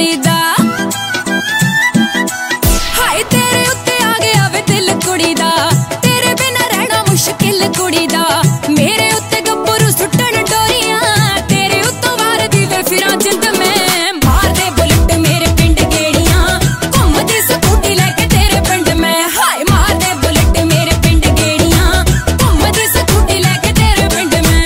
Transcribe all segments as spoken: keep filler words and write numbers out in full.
कुड़ी दा। हाय तेरे उत्ते आ गया वे दिल कुड़ी दा, तेरे बिना रहना मुश्किल कुड़ी दा। मेरे उत्ते गब्बरू सुट्टन डोरियां, तेरे उत्तों वार दी वे फिरां जिंद में। मार दे बुलेट मेरे पिंड गेड़ियां, घुमदी स्कूटी लेके तेरे पिंड में। हाय मार दे बुलेट मेरे पिंड गेड़ियां, घुमदी स्कूटी लेके तेरे पिंड में।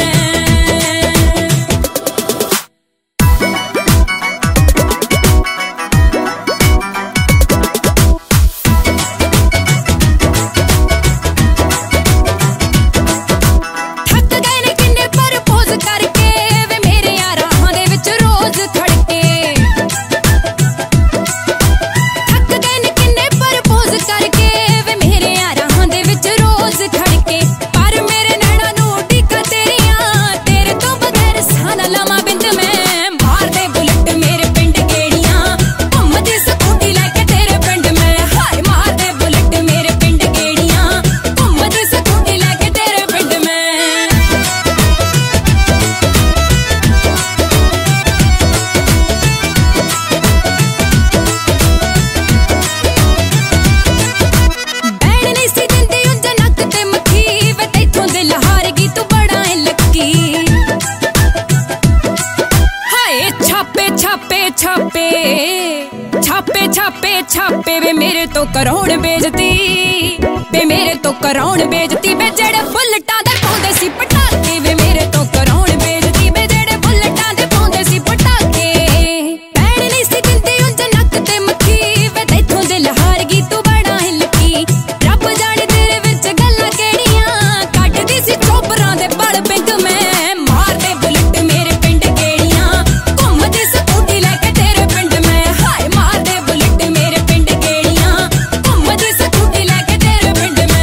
छापे छापे छापे छापे वे मेरे तो करौण बेजती, वे मेरे तो करौण बेजती। वे जेड़े बुलेटां दे पाउंदे सी पटाके, वे मेरे तो करौण बेजती। वे जेड़े बुलेटां दे पाउंदे सी पटाके, पैण नहीं सी दिंदी उंज नक ते मक्खी। वे तैथों दिल हार गई तू बड़ा हिलकी, रब जाने तेरे विच गल्लां केड़ियां कड्डदी सी चोपरां दे बड़ पिंक में। मार दे बुलेट मेरे पिंड गेड़ियां, घुमदी स्कूटी लेके तेरे पिंड में। हाय मार दे बुलेट मेरे पिंड गेड़ियां, घुमदी स्कूटी लेके तेरे पिंड में।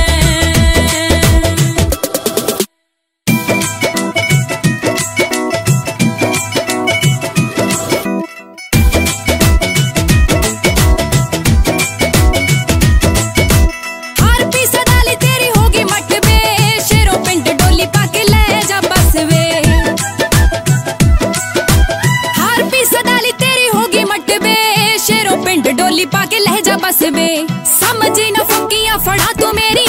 हार पी सदाली तेरी होगी मट वे, शेरों पिंड डोली पाके ले जा बस वे। हार पी सदाली तेरी होगी मट वे, शेरों पिंड डोली पाके ले जा बस वे। समझी ना फुकियां फड़ा तू मेरी